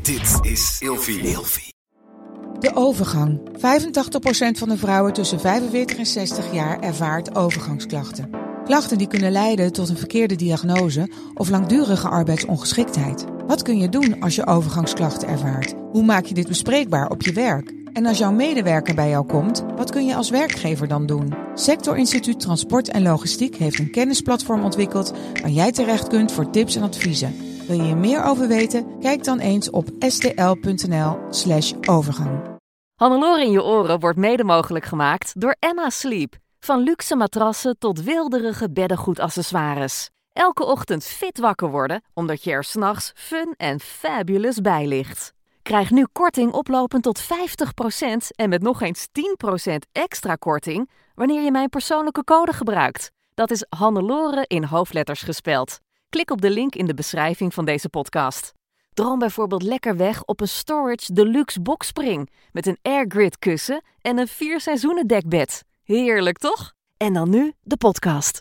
Dit is Ilfie. De overgang. 85% van de vrouwen tussen 45 en 60 jaar ervaart overgangsklachten. Klachten die kunnen leiden tot een verkeerde diagnose of langdurige arbeidsongeschiktheid. Wat kun je doen als je overgangsklachten ervaart? Hoe maak je dit bespreekbaar op je werk? En als jouw medewerker bij jou komt, wat kun je als werkgever dan doen? Sector Instituut Transport en Logistiek heeft een kennisplatform ontwikkeld waar jij terecht kunt voor tips en adviezen. Wil je hier meer over weten? Kijk dan eens op stl.nl/overgang. Hannelore in je oren wordt mede mogelijk gemaakt door Emma Sleep. Van luxe matrassen tot wilderige beddengoedaccessoires. Elke ochtend fit wakker worden, omdat je er 's nachts fun en fabulous bij ligt. Krijg nu korting oplopend tot 50% en met nog eens 10% extra korting wanneer je mijn persoonlijke code gebruikt. Dat is Hannelore in hoofdletters gespeld. Klik op de link in de beschrijving van deze podcast. Droom bijvoorbeeld lekker weg op een Storage Deluxe boxspring met een Airgrid kussen en een 4 seizoenen dekbed. Heerlijk, toch? En dan nu de podcast.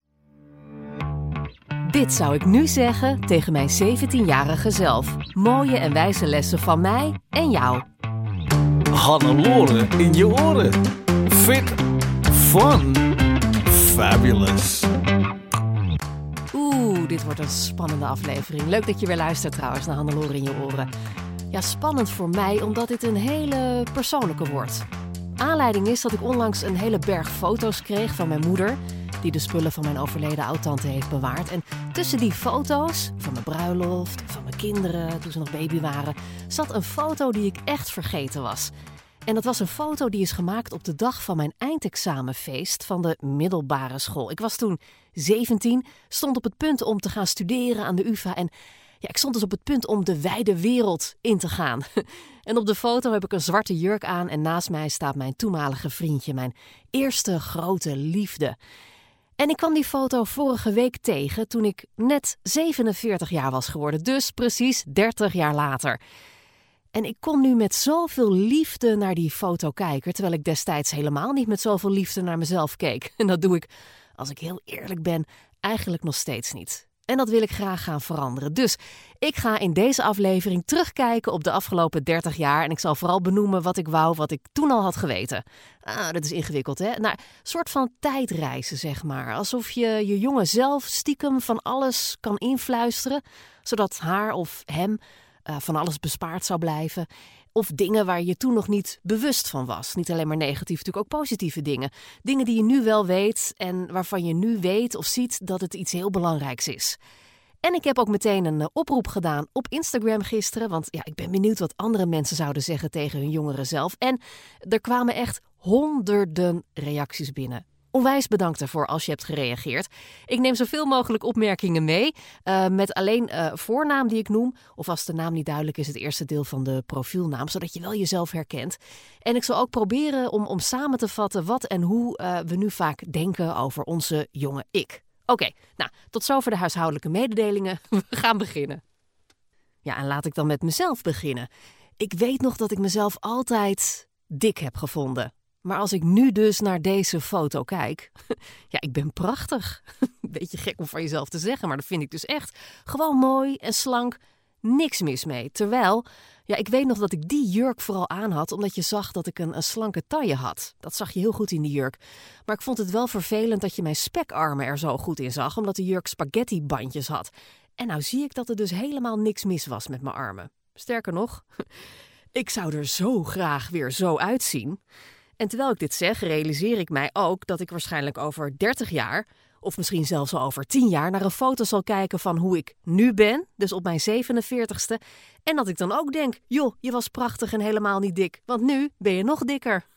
Dit zou ik nu zeggen tegen mijn 17-jarige zelf. Mooie en wijze lessen van mij en jou. Hannelore in je oren. Fit, fun, fabulous. Dit wordt een spannende aflevering. Leuk dat je weer luistert trouwens naar Hannelore in je oren. Ja, spannend voor mij omdat dit een hele persoonlijke wordt. Aanleiding is dat ik onlangs een hele berg foto's kreeg van mijn moeder, die de spullen van mijn overleden oudtante heeft bewaard. En tussen die foto's, van mijn bruiloft, van mijn kinderen toen ze nog baby waren, zat een foto die ik echt vergeten was. En dat was een foto die is gemaakt op de dag van mijn eindexamenfeest van de middelbare school. Ik was toen 17, stond op het punt om te gaan studeren aan de UvA. En ja, ik stond dus op het punt om de wijde wereld in te gaan. En op de foto heb ik een zwarte jurk aan en naast mij staat mijn toenmalige vriendje, mijn eerste grote liefde. En ik kwam die foto vorige week tegen toen ik net 47 jaar was geworden. Dus precies 30 jaar later. En ik kon nu met zoveel liefde naar die foto kijken, terwijl ik destijds helemaal niet met zoveel liefde naar mezelf keek. En dat doe ik, als ik heel eerlijk ben, eigenlijk nog steeds niet. En dat wil ik graag gaan veranderen. Dus ik ga in deze aflevering terugkijken op de afgelopen 30 jaar. En ik zal vooral benoemen wat ik wou, wat ik toen al had geweten. Dat is ingewikkeld, hè? Nou, een soort van tijdreizen, zeg maar. Alsof je je jonge zelf stiekem van alles kan influisteren, zodat haar of hem van alles bespaard zou blijven. Of dingen waar je toen nog niet bewust van was. Niet alleen maar negatief, natuurlijk ook positieve dingen. Dingen die je nu wel weet en waarvan je nu weet of ziet dat het iets heel belangrijks is. En ik heb ook meteen een oproep gedaan op Instagram gisteren. Want ja, ik ben benieuwd wat andere mensen zouden zeggen tegen hun jongere zelf. En er kwamen echt honderden reacties binnen. Onwijs bedankt ervoor als je hebt gereageerd. Ik neem zoveel mogelijk opmerkingen mee. Met alleen voornaam die ik noem. Of als de naam niet duidelijk is, het eerste deel van de profielnaam. Zodat je wel jezelf herkent. En ik zal ook proberen om samen te vatten wat en hoe we nu vaak denken over onze jonge ik. Oké, nou, tot zover de huishoudelijke mededelingen. We gaan beginnen. Ja, en laat ik dan met mezelf beginnen. Ik weet nog dat ik mezelf altijd dik heb gevonden. Maar als ik nu dus naar deze foto kijk, ja, ik ben prachtig. Beetje gek om van jezelf te zeggen, maar dat vind ik dus echt. Gewoon mooi en slank, niks mis mee. Terwijl, ja, ik weet nog dat ik die jurk vooral aan had, omdat je zag dat ik een slanke taille had. Dat zag je heel goed in die jurk. Maar ik vond het wel vervelend dat je mijn spekarmen er zo goed in zag, omdat de jurk spaghettibandjes had. En nou zie ik dat er dus helemaal niks mis was met mijn armen. Sterker nog, ik zou er zo graag weer zo uitzien. En terwijl ik dit zeg, realiseer ik mij ook dat ik waarschijnlijk over 30 jaar, of misschien zelfs al over 10 jaar, naar een foto zal kijken van hoe ik nu ben, dus op mijn 47ste. En dat ik dan ook denk, joh, je was prachtig en helemaal niet dik, want nu ben je nog dikker.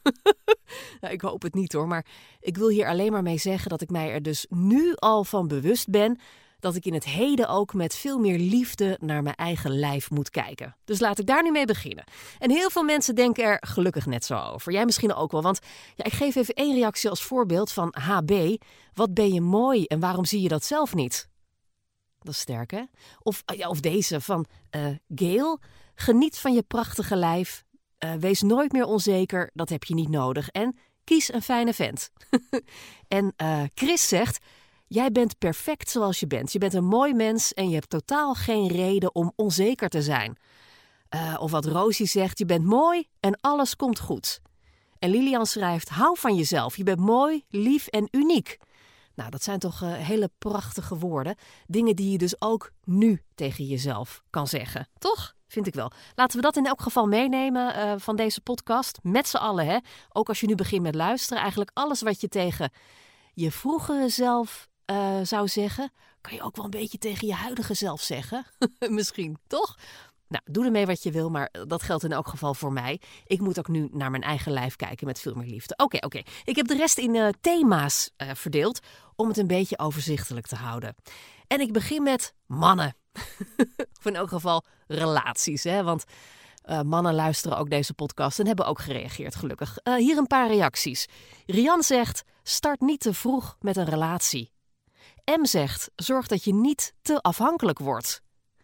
Nou, ik hoop het niet hoor, maar ik wil hier alleen maar mee zeggen dat ik mij er dus nu al van bewust ben dat ik in het heden ook met veel meer liefde naar mijn eigen lijf moet kijken. Dus laat ik daar nu mee beginnen. En heel veel mensen denken er gelukkig net zo over. Jij misschien ook wel, want ja, ik geef even 1 reactie als voorbeeld van HB. Wat ben je mooi en waarom zie je dat zelf niet? Dat is sterk, hè? Of deze van Gail. Geniet van je prachtige lijf. Wees nooit meer onzeker, dat heb je niet nodig. En kies een fijne vent. En Chris zegt: jij bent perfect zoals je bent. Je bent een mooi mens en je hebt totaal geen reden om onzeker te zijn. Of wat Rosie zegt, je bent mooi en alles komt goed. En Lilian schrijft, hou van jezelf, je bent mooi, lief en uniek. Nou, dat zijn toch hele prachtige woorden. Dingen die je dus ook nu tegen jezelf kan zeggen. Toch? Vind ik wel. Laten we dat in elk geval meenemen van deze podcast. Met z'n allen, hè. Ook als je nu begint met luisteren. Eigenlijk alles wat je tegen je vroegere zelf zou zeggen, kan je ook wel een beetje tegen je huidige zelf zeggen. Misschien, toch? Nou, doe ermee wat je wil, maar dat geldt in elk geval voor mij. Ik moet ook nu naar mijn eigen lijf kijken met veel meer liefde. Oké. Ik heb de rest in thema's verdeeld om het een beetje overzichtelijk te houden. En ik begin met mannen. Of in elk geval relaties, hè? Want mannen luisteren ook deze podcast en hebben ook gereageerd, gelukkig. Hier een paar reacties. Rian zegt, start niet te vroeg met een relatie. M zegt, zorg dat je niet te afhankelijk wordt.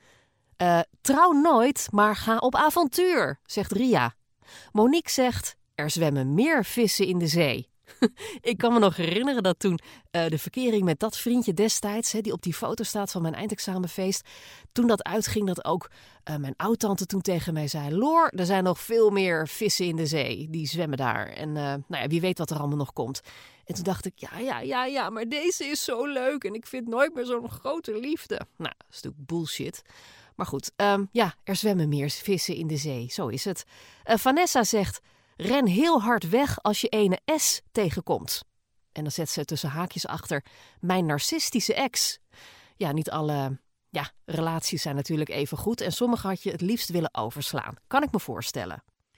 Trouw nooit, maar ga op avontuur, zegt Ria. Monique zegt, er zwemmen meer vissen in de zee. Ik kan me nog herinneren dat toen de verkering met dat vriendje destijds, die op die foto staat van mijn eindexamenfeest, toen dat uitging dat ook mijn oudtante toen tegen mij zei, Loor, er zijn nog veel meer vissen in de zee, die zwemmen daar. En wie weet wat er allemaal nog komt. En toen dacht ik, ja, maar deze is zo leuk en ik vind nooit meer zo'n grote liefde. Nou, dat is natuurlijk bullshit. Maar goed, er zwemmen meer vissen in de zee, zo is het. Vanessa zegt, ren heel hard weg als je ene S tegenkomt. En dan zet ze tussen haakjes achter, mijn narcistische ex. Ja, niet alle relaties zijn natuurlijk even goed en sommige had je het liefst willen overslaan. Kan ik me voorstellen.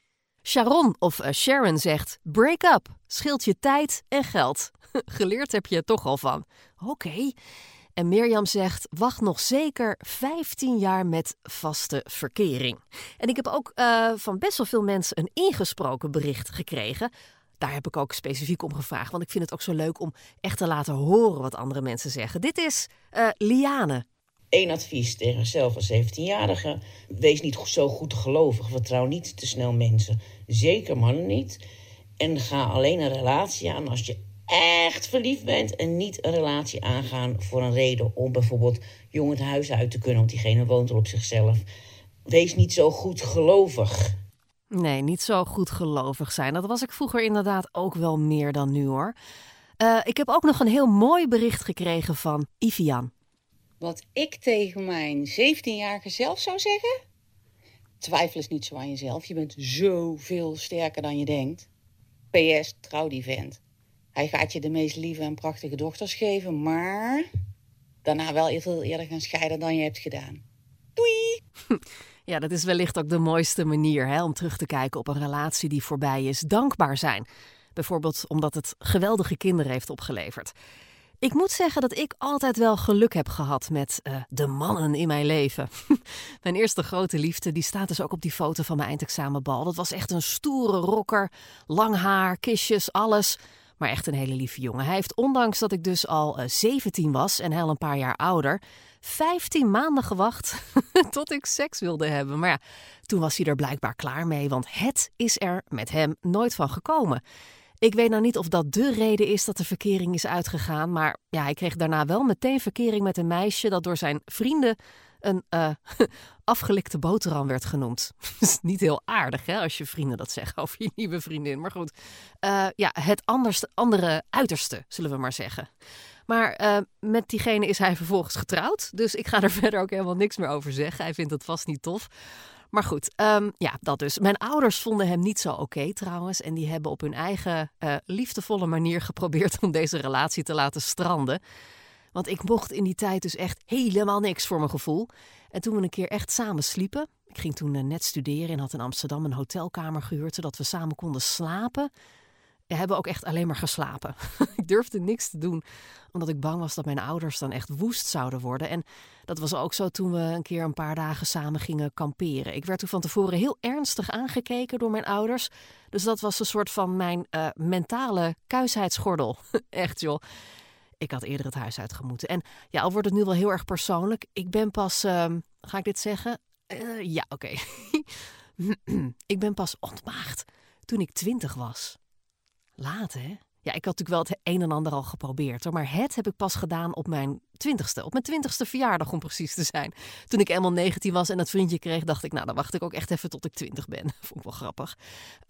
Sharon of Sharon zegt, break up, scheelt je tijd en geld. Geleerd heb je er toch al van. Oké. En Mirjam zegt, wacht nog zeker 15 jaar met vaste verkering. En ik heb ook van best wel veel mensen een ingesproken bericht gekregen. Daar heb ik ook specifiek om gevraagd, want ik vind het ook zo leuk om echt te laten horen wat andere mensen zeggen. Dit is Liane. Eén advies tegen zelf als 17-jarige. Wees niet zo goed gelovig. Vertrouw niet te snel mensen. Zeker mannen niet. En ga alleen een relatie aan als je echt verliefd bent en niet een relatie aangaan voor een reden om bijvoorbeeld jong het huis uit te kunnen, want diegene woont al op zichzelf. Wees niet zo goed gelovig. Nee, niet zo goed gelovig zijn. Dat was ik vroeger inderdaad ook wel meer dan nu, hoor. Ik heb ook nog een heel mooi bericht gekregen van Ivian. Wat ik tegen mijn 17-jarige zelf zou zeggen? Twijfel eens niet zo aan jezelf. Je bent zoveel sterker dan je denkt. PS, trouw die vent. Hij gaat je de meest lieve en prachtige dochters geven, maar daarna wel veel eerder gaan scheiden dan je hebt gedaan. Doei! Ja, dat is wellicht ook de mooiste manier om terug te kijken op een relatie die voorbij is. Dankbaar zijn. Bijvoorbeeld omdat het geweldige kinderen heeft opgeleverd. Ik moet zeggen dat ik altijd wel geluk heb gehad met de mannen in mijn leven. Mijn eerste grote liefde, die staat dus ook op die foto van mijn eindexamenbal. Dat was echt een stoere rocker, lang haar, kistjes, alles. Maar echt een hele lieve jongen. Hij heeft, ondanks dat ik dus al 17 was en hij al een paar jaar ouder, 15 maanden gewacht tot ik seks wilde hebben. Maar ja, toen was hij er blijkbaar klaar mee, want het is er met hem nooit van gekomen. Ik weet nou niet of dat de reden is dat de verkering is uitgegaan, maar ja, hij kreeg daarna wel meteen verkering met een meisje dat door zijn vrienden een afgelikte boterham werd genoemd. Dat is niet heel aardig, hè, als je vrienden dat zeggen over je nieuwe vriendin. Maar goed, het andere uiterste, zullen we maar zeggen. Maar met diegene is hij vervolgens getrouwd. Dus ik ga er verder ook helemaal niks meer over zeggen. Hij vindt het vast niet tof. Maar goed, dat dus. Mijn ouders vonden hem niet zo oké trouwens. En die hebben op hun eigen liefdevolle manier geprobeerd om deze relatie te laten stranden. Want ik mocht in die tijd dus echt helemaal niks voor mijn gevoel. En toen we een keer echt samen sliepen. Ik ging toen net studeren en had in Amsterdam een hotelkamer gehuurd, zodat we samen konden slapen. We hebben ook echt alleen maar geslapen. Ik durfde niks te doen, omdat ik bang was dat mijn ouders dan echt woest zouden worden. En dat was ook zo toen we een keer een paar dagen samen gingen kamperen. Ik werd toen van tevoren heel ernstig aangekeken door mijn ouders. Dus dat was een soort van mijn mentale kuisheidsgordel. Echt joh. Ik had eerder het huis uitgemoeten. En ja, al wordt het nu wel heel erg persoonlijk. Ik ben pas, ga ik dit zeggen? Oké. Ik ben pas ontmaagd toen ik 20 was. Laat, hè? Ja, ik had natuurlijk wel het een en ander al geprobeerd, hoor. Maar het heb ik pas gedaan op mijn 20ste. Op mijn 20ste verjaardag om precies te zijn. Toen ik eenmaal 19 was en dat vriendje kreeg, dacht ik, nou dan wacht ik ook echt even tot ik 20 ben. Vond ik wel grappig.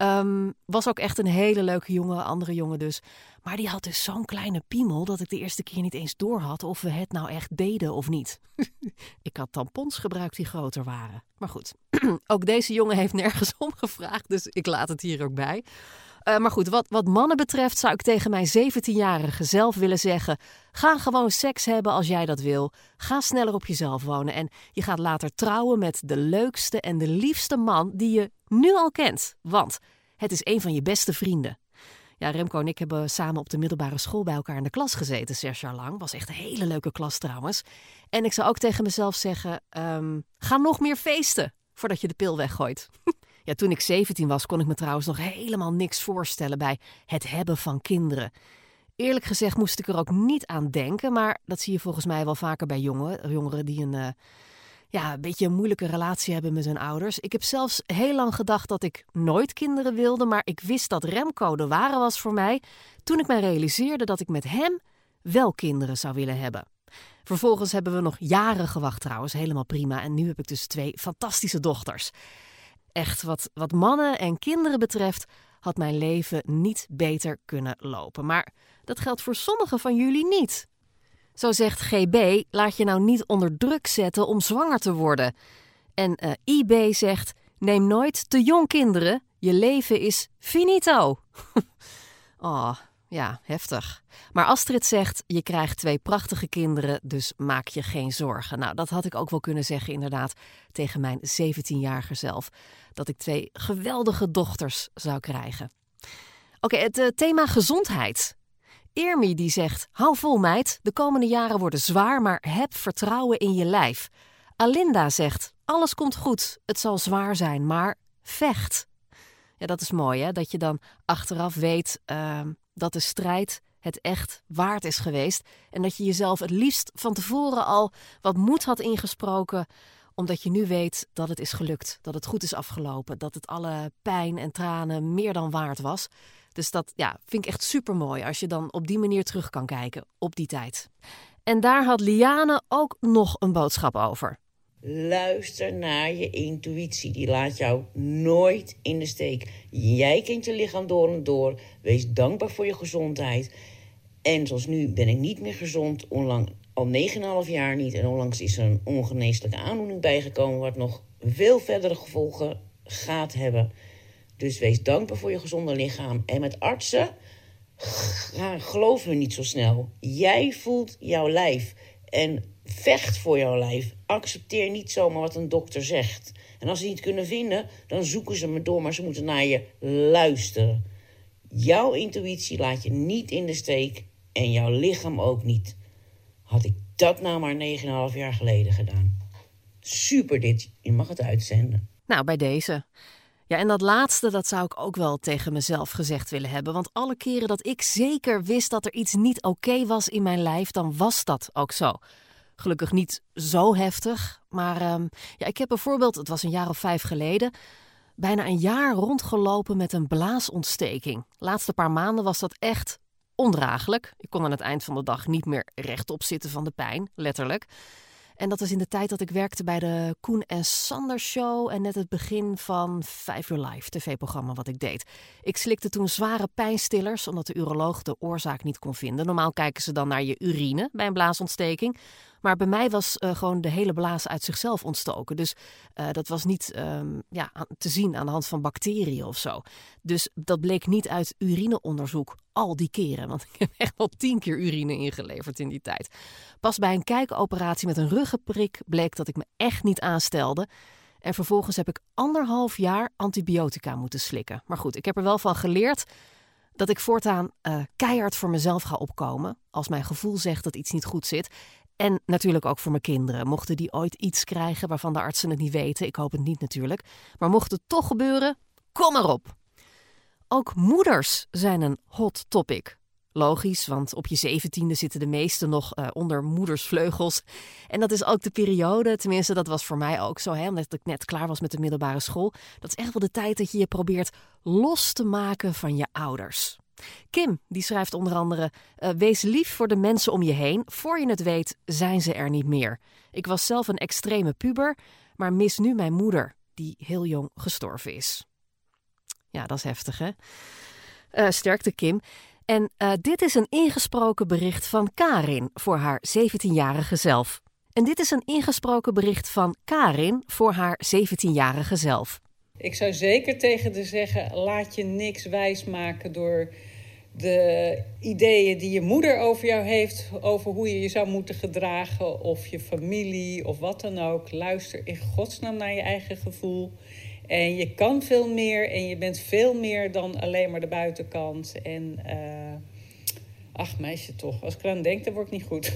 Was ook echt een hele leuke jongen, andere jongen dus. Maar die had dus zo'n kleine piemel dat ik de eerste keer niet eens door had of we het nou echt deden of niet. Ik had tampons gebruikt die groter waren. Maar goed, ook deze jongen heeft nergens om gevraagd, dus ik laat het hier ook bij. Maar goed, wat mannen betreft zou ik tegen mijn 17-jarige zelf willen zeggen, ga gewoon seks hebben als jij dat wil. Ga sneller op jezelf wonen en je gaat later trouwen met de leukste en de liefste man die je nu al kent. Want het is een van je beste vrienden. Ja, Remco en ik hebben samen op de middelbare school bij elkaar in de klas gezeten, 6 jaar lang. Was echt een hele leuke klas trouwens. En ik zou ook tegen mezelf zeggen, ga nog meer feesten voordat je de pil weggooit. Ja, toen ik 17 was, kon ik me trouwens nog helemaal niks voorstellen bij het hebben van kinderen. Eerlijk gezegd moest ik er ook niet aan denken, maar dat zie je volgens mij wel vaker bij jongeren die een beetje een moeilijke relatie hebben met hun ouders. Ik heb zelfs heel lang gedacht dat ik nooit kinderen wilde, maar ik wist dat Remco de ware was voor mij toen ik mij realiseerde dat ik met hem wel kinderen zou willen hebben. Vervolgens hebben we nog jaren gewacht trouwens, helemaal prima. En nu heb ik dus 2 fantastische dochters. Echt, wat mannen en kinderen betreft, had mijn leven niet beter kunnen lopen. Maar dat geldt voor sommigen van jullie niet. Zo zegt GB, laat je nou niet onder druk zetten om zwanger te worden. En IB zegt, neem nooit te jong kinderen, je leven is finito. Oh, ja, heftig. Maar Astrid zegt, je krijgt 2 prachtige kinderen, dus maak je geen zorgen. Nou, dat had ik ook wel kunnen zeggen inderdaad tegen mijn 17-jarige zelf. Dat ik 2 geweldige dochters zou krijgen. Oké, het thema gezondheid. Irmi die zegt, hou vol meid, de komende jaren worden zwaar, maar heb vertrouwen in je lijf. Alinda zegt, alles komt goed, het zal zwaar zijn, maar vecht. Ja, dat is mooi hè, dat je dan achteraf weet dat de strijd het echt waard is geweest. En dat je jezelf het liefst van tevoren al wat moed had ingesproken, omdat je nu weet dat het is gelukt, dat het goed is afgelopen, dat het alle pijn en tranen meer dan waard was. Dus dat vind ik echt supermooi als je dan op die manier terug kan kijken op die tijd. En daar had Liane ook nog een boodschap over. Luister naar je intuïtie. Die laat jou nooit in de steek. Jij kent je lichaam door en door. Wees dankbaar voor je gezondheid. En zoals nu ben ik niet meer gezond. Al 9,5 jaar niet. En onlangs is er een ongeneeslijke aandoening bijgekomen, wat nog veel verdere gevolgen gaat hebben. Dus wees dankbaar voor je gezonde lichaam. En met artsen, geloof me niet zo snel. Jij voelt jouw lijf. En vecht voor jouw lijf. Accepteer niet zomaar wat een dokter zegt. En als ze niet kunnen vinden, dan zoeken ze me door. Maar ze moeten naar je luisteren. Jouw intuïtie laat je niet in de steek. En jouw lichaam ook niet. Had ik dat nou maar 9,5 jaar geleden gedaan. Super dit. Je mag het uitzenden. Nou, bij deze. Ja, en dat laatste, dat zou ik ook wel tegen mezelf gezegd willen hebben. Want alle keren dat ik zeker wist dat er iets niet oké was in mijn lijf, dan was dat ook zo. Gelukkig niet zo heftig. Maar ik heb bijvoorbeeld, het was een jaar of 5 geleden, bijna een jaar rondgelopen met een blaasontsteking. De laatste paar maanden was dat echt ondraaglijk. Ik kon aan het eind van de dag niet meer rechtop zitten van de pijn, letterlijk. En dat was in de tijd dat ik werkte bij de Koen en Sander Show en net het begin van 5 uur live, tv-programma wat ik deed. Ik slikte toen zware pijnstillers, omdat de uroloog de oorzaak niet kon vinden. Normaal kijken ze dan naar je urine bij een blaasontsteking. Maar bij mij was gewoon de hele blaas uit zichzelf ontstoken. Dus dat was niet te zien aan de hand van bacteriën of zo. Dus dat bleek niet uit urineonderzoek al die keren. Want ik heb echt wel 10 keer urine ingeleverd in die tijd. Pas bij een kijkoperatie met een ruggenprik bleek dat ik me echt niet aanstelde. En vervolgens heb ik 1,5 jaar antibiotica moeten slikken. Maar goed, ik heb er wel van geleerd dat ik voortaan keihard voor mezelf ga opkomen als mijn gevoel zegt dat iets niet goed zit. En natuurlijk ook voor mijn kinderen. Mochten die ooit iets krijgen waarvan de artsen het niet weten, ik hoop het niet natuurlijk, maar mocht het toch gebeuren, kom erop. Ook moeders zijn een hot topic. Logisch, want op je 17e zitten de meesten nog onder moedersvleugels. En dat is ook de periode, tenminste dat was voor mij ook zo, omdat ik net klaar was met de middelbare school. Dat is echt wel de tijd dat je je probeert los te maken van je ouders. Kim die schrijft onder andere: wees lief voor de mensen om je heen. Voor je het weet zijn ze er niet meer. Ik was zelf een extreme puber, maar mis nu mijn moeder, die heel jong gestorven is. Ja, dat is heftig, hè? Sterkte, Kim. En dit is een ingesproken bericht van Karin voor haar 17-jarige zelf. En dit is een ingesproken bericht van Karin voor haar 17-jarige zelf. Ik zou zeker tegen haar zeggen, laat je niks wijsmaken door de ideeën die je moeder over jou heeft, over hoe je je zou moeten gedragen, of je familie, of wat dan ook. Luister in godsnaam naar je eigen gevoel. En je kan veel meer en je bent veel meer dan alleen maar de buitenkant. En ach meisje toch, als ik eraan denk, dan word ik niet goed.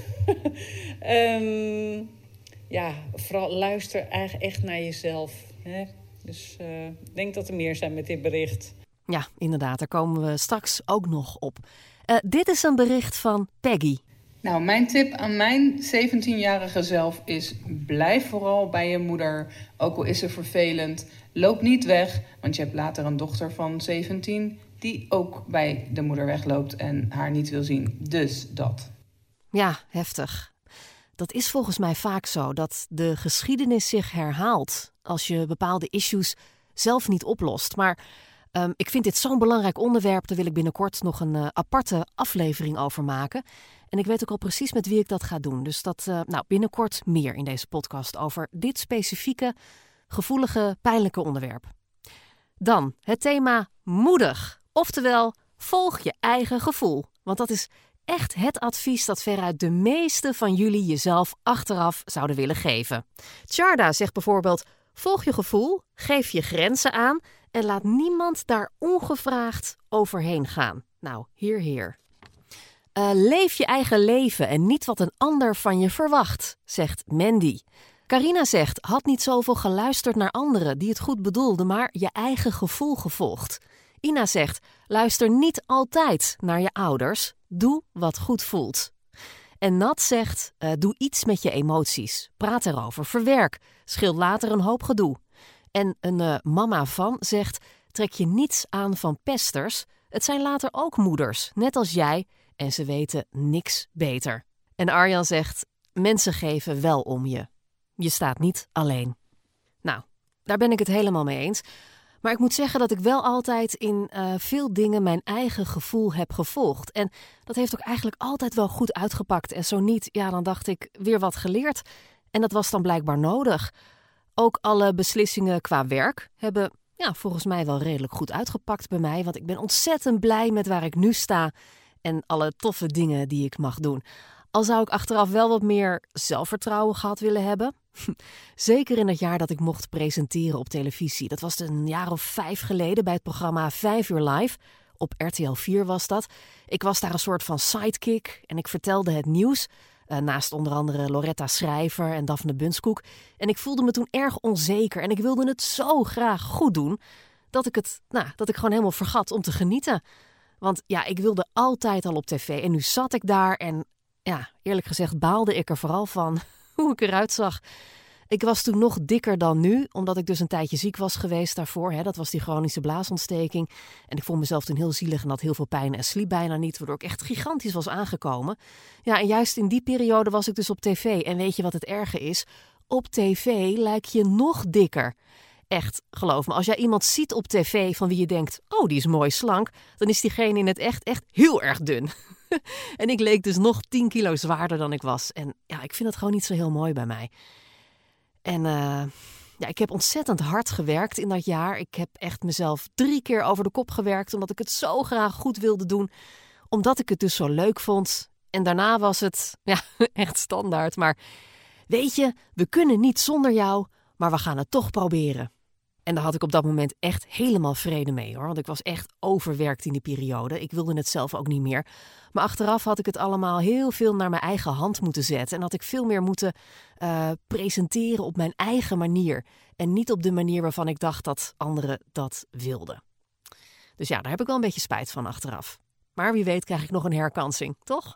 Vooral luister eigenlijk echt naar jezelf. Hè? Dus ik denk dat er meer zijn met dit bericht. Ja, inderdaad, daar komen we straks ook nog op. Dit is een bericht van Peggy. Nou, mijn tip aan mijn 17-jarige zelf is: blijf vooral bij je moeder, ook al is ze vervelend. Loop niet weg, want je hebt later een dochter van 17... die ook bij de moeder wegloopt en haar niet wil zien. Dus dat. Ja, heftig. Dat is volgens mij vaak zo, dat de geschiedenis zich herhaalt als je bepaalde issues zelf niet oplost. Maar ik vind dit zo'n belangrijk onderwerp, daar wil ik binnenkort nog een aparte aflevering over maken. En ik weet ook al precies met wie ik dat ga doen. Dus dat binnenkort meer in deze podcast over dit specifieke, gevoelige, pijnlijke onderwerp. Dan het thema moedig. Oftewel, volg je eigen gevoel. Want dat is echt het advies dat veruit de meeste van jullie jezelf achteraf zouden willen geven. Tjarda zegt bijvoorbeeld: volg je gevoel, geef je grenzen aan en laat niemand daar ongevraagd overheen gaan. Nou, heer. Leef je eigen leven en niet wat een ander van je verwacht, zegt Mandy. Carina zegt: had niet zoveel geluisterd naar anderen die het goed bedoelden, maar je eigen gevoel gevolgd. Ina zegt: luister niet altijd naar je ouders. Doe wat goed voelt. En Nat zegt: doe iets met je emoties. Praat erover, verwerk. Scheelt later een hoop gedoe. En een mama van zegt: trek je niets aan van pesters. Het zijn later ook moeders, net als jij. En ze weten niks beter. En Arjan zegt: mensen geven wel om je. Je staat niet alleen. Nou, daar ben ik het helemaal mee eens. Maar ik moet zeggen dat ik wel altijd in veel dingen mijn eigen gevoel heb gevolgd. En dat heeft ook eigenlijk altijd wel goed uitgepakt. En zo niet, ja, dan dacht ik weer wat geleerd. En dat was dan blijkbaar nodig. Ook alle beslissingen qua werk hebben volgens mij wel redelijk goed uitgepakt bij mij. Want ik ben ontzettend blij met waar ik nu sta en alle toffe dingen die ik mag doen. Al zou ik achteraf wel wat meer zelfvertrouwen gehad willen hebben. Zeker in het jaar dat ik mocht presenteren op televisie. Dat was een jaar of 5 geleden bij het programma 5 uur live. Op RTL 4 was dat. Ik was daar een soort van sidekick en ik vertelde het nieuws. Naast onder andere Loretta Schrijver en Daphne Bunskoek. En ik voelde me toen erg onzeker en ik wilde het zo graag goed doen dat ik gewoon helemaal vergat om te genieten. Want ja, ik wilde altijd al op tv en nu zat ik daar en ja, eerlijk gezegd baalde ik er vooral van hoe ik eruit zag. Ik was toen nog dikker dan nu, omdat ik dus een tijdje ziek was geweest daarvoor. Hè. Dat was die chronische blaasontsteking. En ik vond mezelf toen heel zielig en had heel veel pijn en sliep bijna niet, waardoor ik echt gigantisch was aangekomen. Ja, en juist in die periode was ik dus op tv. En weet je wat het erge is? Op tv lijk je nog dikker. Echt, geloof me, als jij iemand ziet op tv van wie je denkt, oh, die is mooi slank, dan is diegene in het echt heel erg dun. En ik leek dus nog 10 kilo zwaarder dan ik was. En ja, ik vind dat gewoon niet zo heel mooi bij mij. En ik heb ontzettend hard gewerkt in dat jaar. Ik heb echt mezelf 3 keer over de kop gewerkt, omdat ik het zo graag goed wilde doen. Omdat ik het dus zo leuk vond. En daarna was het echt standaard. Maar weet je, we kunnen niet zonder jou, maar we gaan het toch proberen. En daar had ik op dat moment echt helemaal vrede mee, hoor. Want ik was echt overwerkt in die periode. Ik wilde het zelf ook niet meer. Maar achteraf had ik het allemaal heel veel naar mijn eigen hand moeten zetten. En had ik veel meer moeten presenteren op mijn eigen manier. En niet op de manier waarvan ik dacht dat anderen dat wilden. Dus ja, daar heb ik wel een beetje spijt van achteraf. Maar wie weet krijg ik nog een herkansing, toch?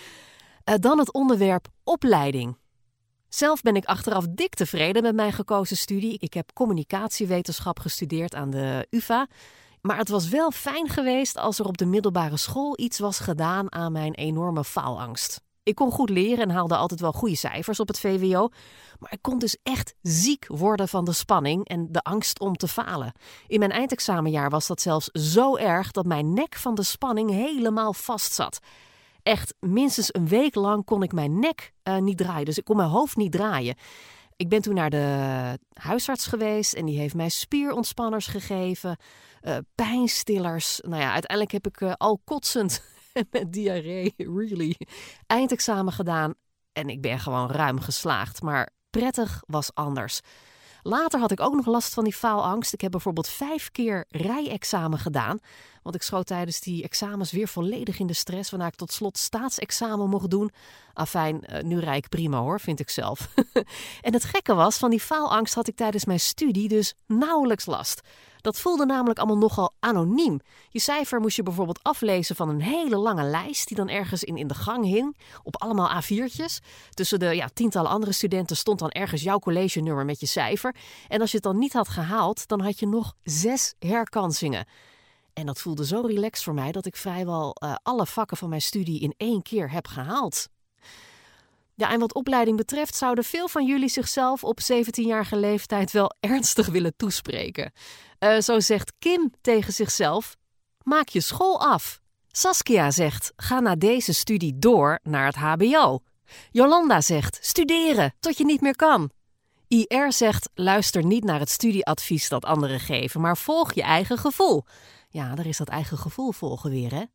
Dan het onderwerp opleiding. Zelf ben ik achteraf dik tevreden met mijn gekozen studie. Ik heb communicatiewetenschap gestudeerd aan de UvA Maar het was wel fijn geweest als er op de middelbare school iets was gedaan aan mijn enorme faalangst. Ik kon goed leren en haalde altijd wel goede cijfers op het VWO. Maar ik kon dus echt ziek worden van de spanning en de angst om te falen. In mijn eindexamenjaar was dat zelfs zo erg dat mijn nek van de spanning helemaal vast zat. Echt, minstens een week lang kon ik mijn nek niet draaien. Dus ik kon mijn hoofd niet draaien. Ik ben toen naar de huisarts geweest en die heeft mij spierontspanners gegeven. Pijnstillers. Nou ja, uiteindelijk heb ik al kotsend met diarree, really, eindexamen gedaan. En ik ben gewoon ruim geslaagd. Maar prettig was anders. Later had ik ook nog last van die faalangst. Ik heb bijvoorbeeld 5 keer rijexamen gedaan. Want ik schoot tijdens die examens weer volledig in de stress. Waarna ik tot slot staatsexamen mocht doen. Afijn, nu rijd ik prima hoor, vind ik zelf. En het gekke was, van die faalangst had ik tijdens mijn studie dus nauwelijks last. Dat voelde namelijk allemaal nogal anoniem. Je cijfer moest je bijvoorbeeld aflezen van een hele lange lijst die dan ergens in de gang hing, op allemaal A4'tjes. Tussen de tientallen andere studenten stond dan ergens jouw collegenummer met je cijfer. En als je het dan niet had gehaald, dan had je nog 6 herkansingen. En dat voelde zo relaxed voor mij dat ik vrijwel alle vakken van mijn studie in 1 keer heb gehaald. Ja, en wat opleiding betreft zouden veel van jullie zichzelf op 17-jarige leeftijd wel ernstig willen toespreken. Zo zegt Kim tegen zichzelf: maak je school af. Saskia zegt: ga na deze studie door naar het HBO. Jolanda zegt: studeren tot je niet meer kan. IR zegt: luister niet naar het studieadvies dat anderen geven, maar volg je eigen gevoel. Ja, daar is dat eigen gevoel volgen weer, hè?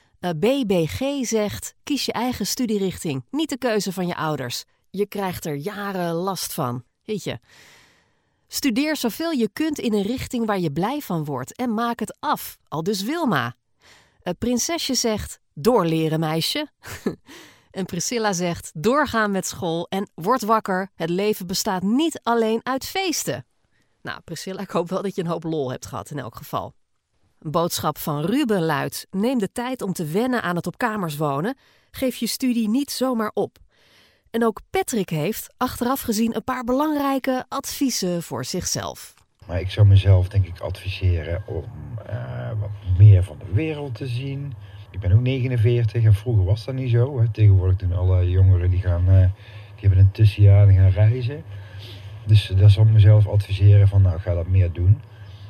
BBG zegt: kies je eigen studierichting, niet de keuze van je ouders. Je krijgt er jaren last van. Weet je. Studeer zoveel je kunt in een richting waar je blij van wordt en maak het af. Aldus Wilma. Prinsesje zegt: doorleren, meisje. En Priscilla zegt: doorgaan met school en word wakker. Het leven bestaat niet alleen uit feesten. Nou, Priscilla, ik hoop wel dat je een hoop lol hebt gehad in elk geval. Een boodschap van Ruben luidt: neem de tijd om te wennen aan het op kamers wonen. Geef je studie niet zomaar op. En ook Patrick heeft, achteraf gezien, een paar belangrijke adviezen voor zichzelf. Maar ik zou mezelf denk ik adviseren om wat meer van de wereld te zien. Ik ben ook 49 en vroeger was dat niet zo. Hè. Tegenwoordig doen alle jongeren die hebben een tussenjaar en gaan reizen. Dus daar zou ik mezelf adviseren van ga dat meer doen.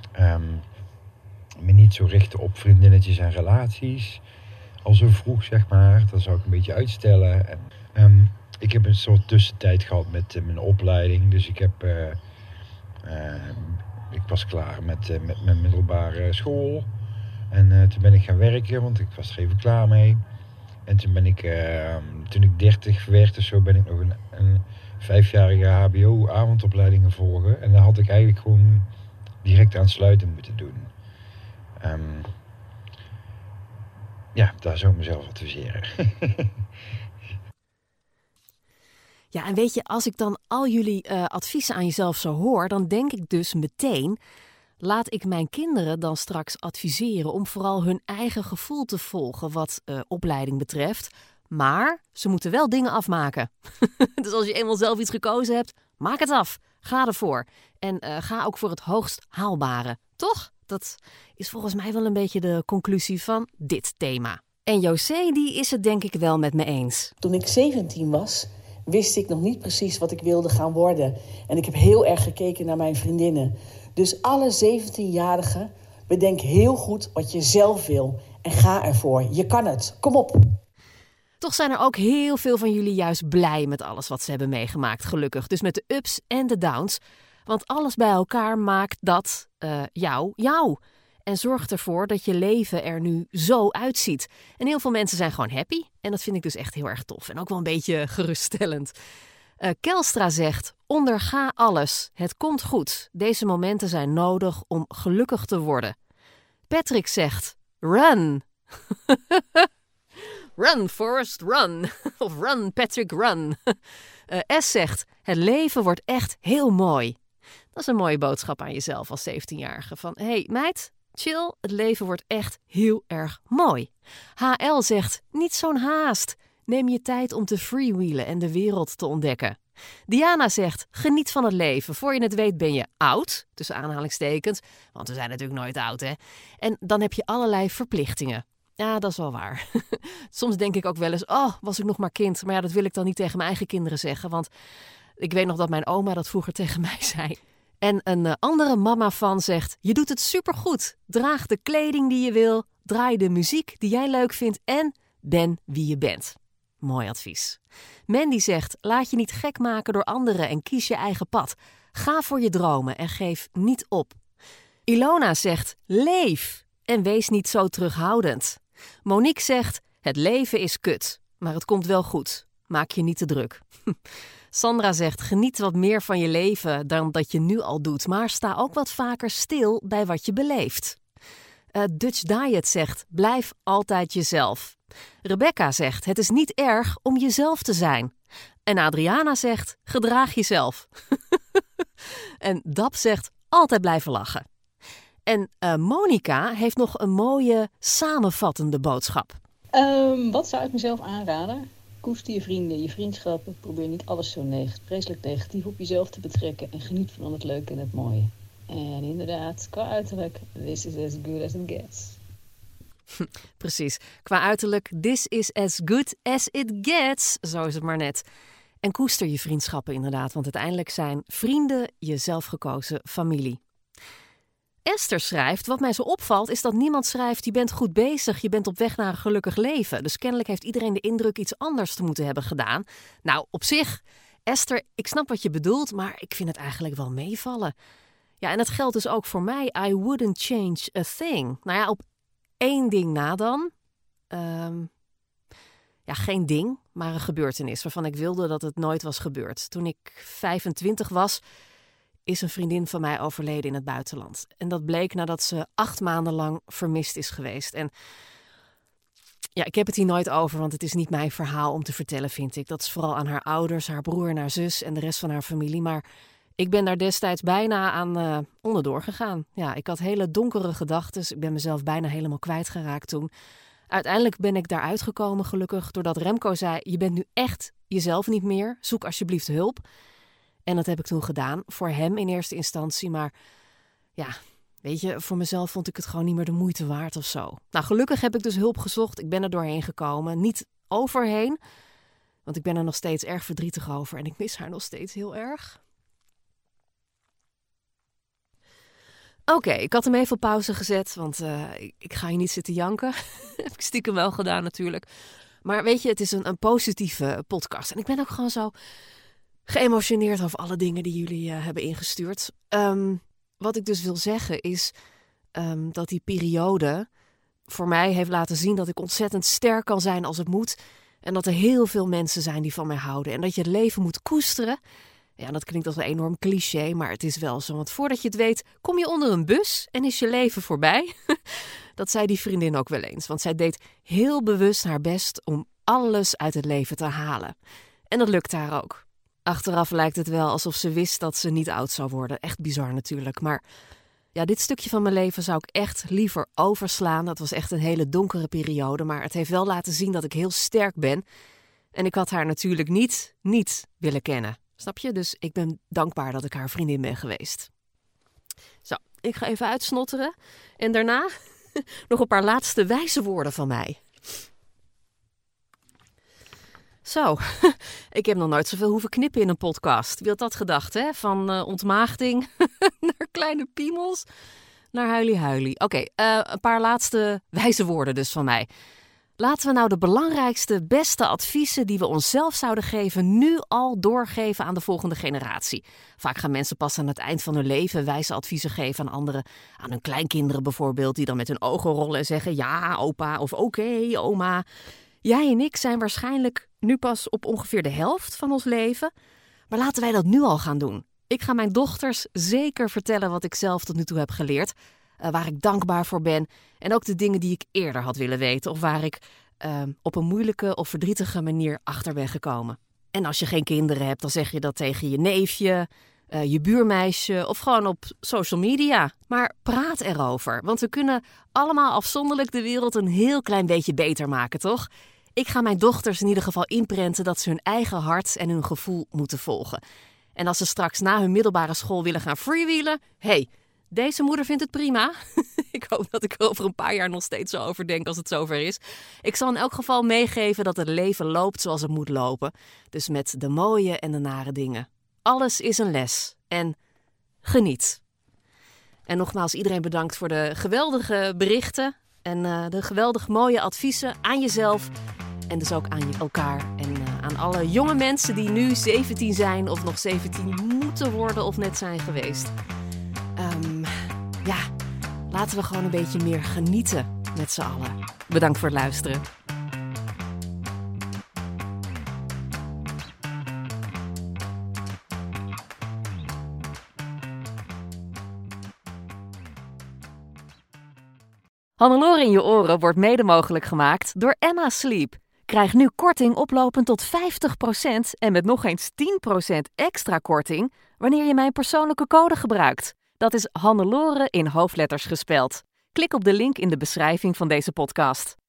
Me niet zo richten op vriendinnetjes en relaties. Al zo vroeg, zeg maar. Dat zou ik een beetje uitstellen. En, ik heb een soort tussentijd gehad met mijn opleiding. Dus ik was klaar met mijn middelbare school. En toen ben ik gaan werken, want ik was er even klaar mee. En toen ben ik, toen ik 30 werd of zo, ben ik nog een 5-jarige HBO-avondopleiding gaan volgen. En daar had ik eigenlijk gewoon direct aansluitend moeten doen. Daar zou ik mezelf adviseren. Ja, en weet je, als ik dan al jullie adviezen aan jezelf zo hoor, dan denk ik dus meteen: laat ik mijn kinderen dan straks adviseren om vooral hun eigen gevoel te volgen wat opleiding betreft. Maar ze moeten wel dingen afmaken. Dus als je eenmaal zelf iets gekozen hebt, maak het af. Ga ervoor. En ga ook voor het hoogst haalbare. Toch? Dat is volgens mij wel een beetje de conclusie van dit thema. En José, die is het denk ik wel met me eens. Toen ik 17 was, wist ik nog niet precies wat ik wilde gaan worden. En ik heb heel erg gekeken naar mijn vriendinnen. Dus alle 17-jarigen, bedenk heel goed wat je zelf wil. En ga ervoor. Je kan het. Kom op. Toch zijn er ook heel veel van jullie juist blij met alles wat ze hebben meegemaakt, gelukkig. Dus met de ups en de downs. Want alles bij elkaar maakt dat jou. En zorgt ervoor dat je leven er nu zo uitziet. En heel veel mensen zijn gewoon happy. En dat vind ik dus echt heel erg tof. En ook wel een beetje geruststellend. Kelstra zegt: onderga alles. Het komt goed. Deze momenten zijn nodig om gelukkig te worden. Patrick zegt: run. Run, Forrest, run. Of run, Patrick, run. S zegt: het leven wordt echt heel mooi. Dat is een mooie boodschap aan jezelf als 17-jarige. Van, hey meid, chill, het leven wordt echt heel erg mooi. HL zegt: niet zo'n haast. Neem je tijd om te freewheelen en de wereld te ontdekken. Diana zegt, geniet van het leven. Voor je het weet ben je oud, tussen aanhalingstekens. Want we zijn natuurlijk nooit oud, hè. En dan heb je allerlei verplichtingen. Ja, dat is wel waar. Soms denk ik ook wel eens, was ik nog maar kind. Maar ja, dat wil ik dan niet tegen mijn eigen kinderen zeggen. Want ik weet nog dat mijn oma dat vroeger tegen mij zei. En een andere mama van zegt, je doet het supergoed. Draag de kleding die je wil. Draai de muziek die jij leuk vindt. En ben wie je bent. Mooi advies. Mandy zegt, laat je niet gek maken door anderen en kies je eigen pad. Ga voor je dromen en geef niet op. Ilona zegt, leef en wees niet zo terughoudend. Monique zegt, het leven is kut, maar het komt wel goed. Maak je niet te druk. Sandra zegt, geniet wat meer van je leven dan dat je nu al doet, maar sta ook wat vaker stil bij wat je beleeft. Dutch Diet zegt, blijf altijd jezelf. Rebecca zegt, het is niet erg om jezelf te zijn. En Adriana zegt, gedraag jezelf. En Dap zegt, altijd blijven lachen. En Monica heeft nog een mooie samenvattende boodschap. Wat zou ik mezelf aanraden? Koester je vrienden, je vriendschappen. Probeer niet alles zo vreselijk negatief op jezelf te betrekken. En geniet van het leuke en het mooie. En inderdaad, qua uiterlijk, this is as good as it gets. Precies, qua uiterlijk, this is as good as it gets. Zo is het maar net. En koester je vriendschappen inderdaad, want uiteindelijk zijn vrienden je zelfgekozen familie. Esther schrijft, wat mij zo opvalt is dat niemand schrijft, je bent goed bezig, je bent op weg naar een gelukkig leven. Dus kennelijk heeft iedereen de indruk iets anders te moeten hebben gedaan. Nou, op zich, Esther, ik snap wat je bedoelt, maar ik vind het eigenlijk wel meevallen. Ja, en het geldt dus ook voor mij, I wouldn't change a thing. Nou ja, op één ding na dan. Geen ding, maar een gebeurtenis waarvan ik wilde dat het nooit was gebeurd. Toen ik 25 was, is een vriendin van mij overleden in het buitenland. En dat bleek nadat ze 8 maanden lang vermist is geweest. En ja, ik heb het hier nooit over, want het is niet mijn verhaal om te vertellen, vind ik. Dat is vooral aan haar ouders, haar broer en haar zus en de rest van haar familie. Maar ik ben daar destijds bijna aan onderdoor gegaan. Ja, ik had hele donkere gedachten. Ik ben mezelf bijna helemaal kwijtgeraakt toen. Uiteindelijk ben ik daaruit gekomen, gelukkig, doordat Remco zei, je bent nu echt jezelf niet meer. Zoek alsjeblieft hulp. En dat heb ik toen gedaan, voor hem in eerste instantie. Maar ja, weet je, voor mezelf vond ik het gewoon niet meer de moeite waard of zo. Nou, gelukkig heb ik dus hulp gezocht. Ik ben er doorheen gekomen. Niet overheen, want ik ben er nog steeds erg verdrietig over. En ik mis haar nog steeds heel erg. Oké, ik had hem even op pauze gezet, want ik ga hier niet zitten janken. Heb ik stiekem wel gedaan natuurlijk. Maar weet je, het is een positieve podcast. En ik ben ook gewoon zo geëmotioneerd over alle dingen die jullie hebben ingestuurd. Wat ik dus wil zeggen is dat die periode voor mij heeft laten zien dat ik ontzettend sterk kan zijn als het moet. En dat er heel veel mensen zijn die van mij houden. En dat je het leven moet koesteren. Ja, dat klinkt als een enorm cliché, maar het is wel zo. Want voordat je het weet, kom je onder een bus en is je leven voorbij. Dat zei die vriendin ook wel eens. Want zij deed heel bewust haar best om alles uit het leven te halen. En dat lukt haar ook. Achteraf lijkt het wel alsof ze wist dat ze niet oud zou worden. Echt bizar natuurlijk. Maar ja, dit stukje van mijn leven zou ik echt liever overslaan. Dat was echt een hele donkere periode. Maar het heeft wel laten zien dat ik heel sterk ben. En ik had haar natuurlijk niet willen kennen. Snap je? Dus ik ben dankbaar dat ik haar vriendin ben geweest. Zo, ik ga even uitsnotteren. En daarna nog een paar laatste wijze woorden van mij. Zo, ik heb nog nooit zoveel hoeven knippen in een podcast. Wie had dat gedacht, hè? Van ontmaagding naar kleine piemels naar huilie-huilie. Oké, een paar laatste wijze woorden dus van mij. Laten we nou de belangrijkste, beste adviezen die we onszelf zouden geven nu al doorgeven aan de volgende generatie. Vaak gaan mensen pas aan het eind van hun leven wijze adviezen geven aan anderen. Aan hun kleinkinderen bijvoorbeeld, die dan met hun ogen rollen en zeggen ja, opa of oké, oma. Jij en ik zijn waarschijnlijk nu pas op ongeveer de helft van ons leven. Maar laten wij dat nu al gaan doen. Ik ga mijn dochters zeker vertellen wat ik zelf tot nu toe heb geleerd. Waar ik dankbaar voor ben. En ook de dingen die ik eerder had willen weten. Of waar ik op een moeilijke of verdrietige manier achter ben gekomen. En als je geen kinderen hebt, dan zeg je dat tegen je neefje, je buurmeisje of gewoon op social media. Maar praat erover. Want we kunnen allemaal afzonderlijk de wereld een heel klein beetje beter maken, toch? Ik ga mijn dochters in ieder geval inprenten dat ze hun eigen hart en hun gevoel moeten volgen. En als ze straks na hun middelbare school willen gaan freewheelen, deze moeder vindt het prima. Ik hoop dat ik er over een paar jaar nog steeds zo over denk als het zover is. Ik zal in elk geval meegeven dat het leven loopt zoals het moet lopen. Dus met de mooie en de nare dingen. Alles is een les. En geniet. En nogmaals iedereen bedankt voor de geweldige berichten. En de geweldig mooie adviezen aan jezelf. En dus ook aan elkaar. En aan alle jonge mensen die nu 17 zijn of nog 17 moeten worden of net zijn geweest. Laten we gewoon een beetje meer genieten met z'n allen. Bedankt voor het luisteren. Hannelore in je oren wordt mede mogelijk gemaakt door Emma Sleep. Krijg nu korting oplopend tot 50% en met nog eens 10% extra korting wanneer je mijn persoonlijke code gebruikt. Dat is Hannelore in hoofdletters gespeld. Klik op de link in de beschrijving van deze podcast.